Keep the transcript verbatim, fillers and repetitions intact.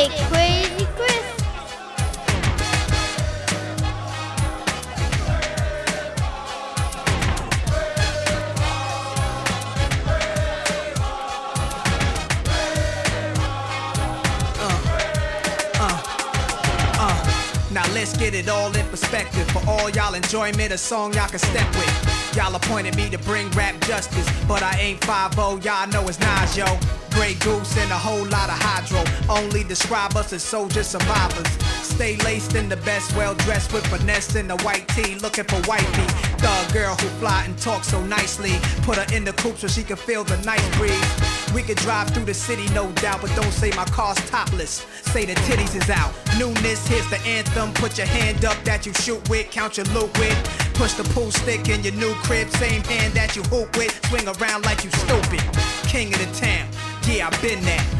D J Crazy Chris. Now let's get it all in perspective. For all y'all enjoyment, a song y'all can step with. Y'all appointed me to bring rap justice, but I ain't five oh, y'all know it's Nas, yo. Grey Goose and a whole lot of hydro. Only describe us as soldier survivors. Stay laced in the best, well dressed with finesse in the white tee, looking for white meat. Thug girl who fly and talk so nicely. Put her in the coupe so she can feel the nice breeze. We could drive through the city, no doubt, but don't say my car's topless. Say the titties is out. Newness, here's the anthem. Put your hand up that you shoot with, count your loot with. Push the pool stick in your new crib, same hand that you hoop with. Swing around like you stupid. King of the town, yeah, I been that.